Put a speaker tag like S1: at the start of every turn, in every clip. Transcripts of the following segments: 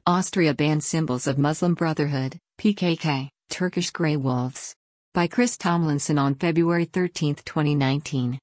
S1: Austria bans symbols of Muslim Brotherhood, PKK, Turkish Grey Wolves. By Chris Tomlinson on February 13, 2019.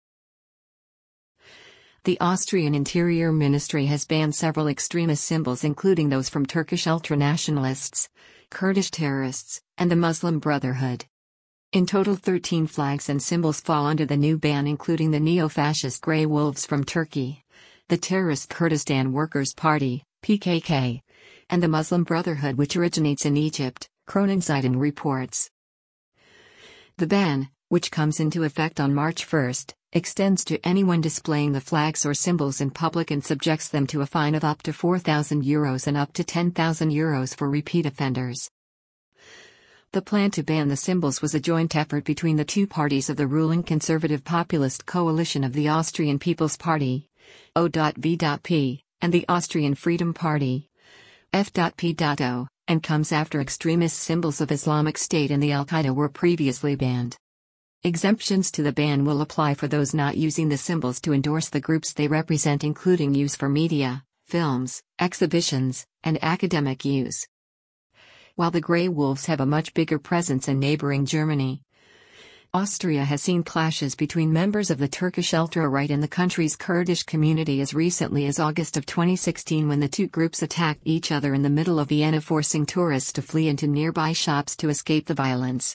S1: The Austrian Interior Ministry has banned several extremist symbols, including those from Turkish ultranationalists, Kurdish terrorists, and the Muslim Brotherhood. In total, 13 flags and symbols fall under the new ban, including the neo-fascist Grey Wolves from Turkey, the terrorist Kurdistan Workers' Party, PKK, and the Muslim Brotherhood, which originates in Egypt, Kronenzeitung reports. The ban, which comes into effect on March 1, extends to anyone displaying the flags or symbols in public and subjects them to a fine of up to €4,000 and up to €10,000 for repeat offenders. The plan to ban the symbols was a joint effort between the two parties of the ruling conservative populist coalition of the Austrian People's Party, O.V.P., and the Austrian Freedom Party, F.P.O., and comes after extremist symbols of Islamic State and the Al-Qaeda were previously banned. Exemptions to the ban will apply for those not using the symbols to endorse the groups they represent, including use for media, films, exhibitions, and academic use. While the Grey Wolves have a much bigger presence in neighboring Germany, Austria has seen clashes between members of the Turkish ultra-right and the country's Kurdish community as recently as August of 2016, when the two groups attacked each other in the middle of Vienna, forcing tourists to flee into nearby shops to escape the violence.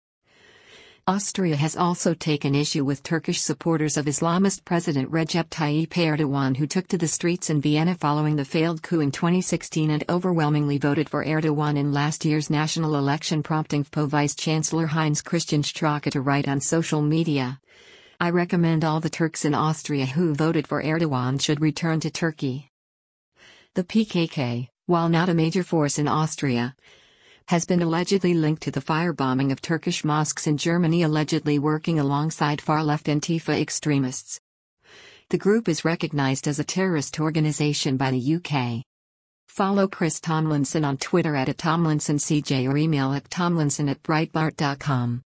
S1: Austria has also taken issue with Turkish supporters of Islamist President Recep Tayyip Erdogan, who took to the streets in Vienna following the failed coup in 2016 and overwhelmingly voted for Erdogan in last year's national election, prompting FPÖ Vice-Chancellor Heinz Christian Strache to write on social media, "I recommend all the Turks in Austria who voted for Erdogan should return to Turkey." The PKK, while not a major force in Austria, has been allegedly linked to the firebombing of Turkish mosques in Germany, allegedly working alongside far-left Antifa extremists. The group is recognized as a terrorist organization by the UK. Follow Chris Tomlinson on Twitter @TomlinsonCJ or email at tomlinson@breitbart.com.